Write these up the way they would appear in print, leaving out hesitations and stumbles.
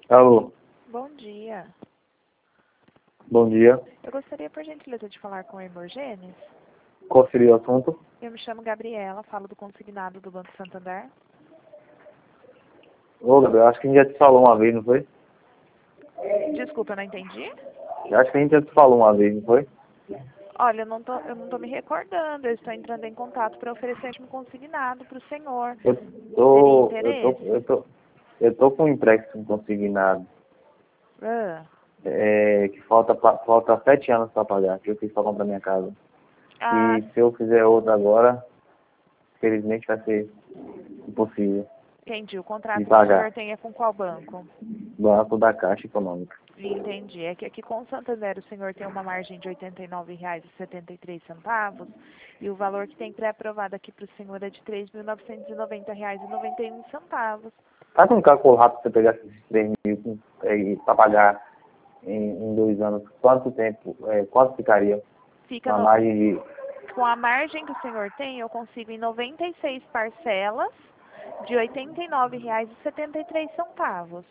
Alô, Bom dia. bom dia. Eu gostaria, por gentileza, de falar com a Hemorgênes. Qual seria o assunto? Eu me chamo Gabriela, falo do consignado do Banco Santander. Ô, Gabriel, acho que a gente já te falou uma vez, não foi? Desculpa, eu não entendi. Acho que a gente já te falou uma vez, não foi? Olha, eu não tô me recordando. Eu estou entrando em contato para oferecer um consignado para o senhor. Eu Teria tô, eu tô, interesse? eu tô, eu tô com um empréstimo consignado, Ah, que falta 7 anos para pagar, que eu fiz para comprar minha casa. ah, E se eu fizer outra agora, felizmente vai ser impossível entendi. O de contrato que o pagar. senhor tem é com qual banco? Banco da Caixa Econômica. Entendi. É que aqui com o Santander o senhor tem uma margem de R$ 89,73 e o valor que tem pré-aprovado aqui para o senhor é de R$ 3.990,91. Faz um cálculo rápido pra você pegar esses 3 mil para pagar em 2 anos. Quanto tempo, quanto ficaria? Fica Uma margem de com a margem que o senhor tem, eu consigo em 96 parcelas de R$ 89,73.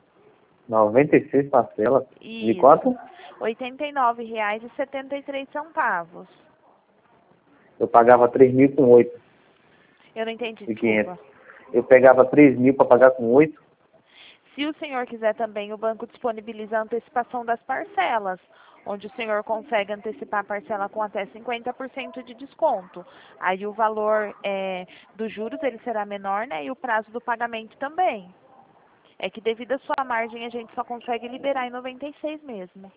96 parcelas. De Isso, quanto? R$ 89,73. Eu pagava 3 mil com 8 Eu não entendi, e 500. desculpa. Eu pegava 3 mil para pagar com 8. Se o senhor quiser também, o banco disponibiliza a antecipação das parcelas, onde o senhor consegue antecipar a parcela com até 50% de desconto. Aí o valor dos juros ele será menor, né? E o prazo do pagamento também. É que devido à sua margem a gente só consegue liberar em 96 mesmo.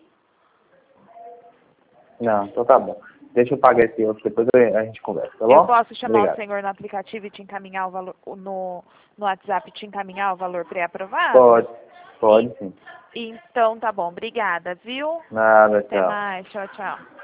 Não, então tá bom. Deixa eu pagar esse outro, depois a gente conversa, tá Eu bom? posso chamar o Obrigado. senhor no aplicativo e te encaminhar o valor no WhatsApp te encaminhar o valor pré-aprovado? Pode, pode sim. Então tá bom, obrigada, viu? Nada, Até tchau. mais, tchau, tchau.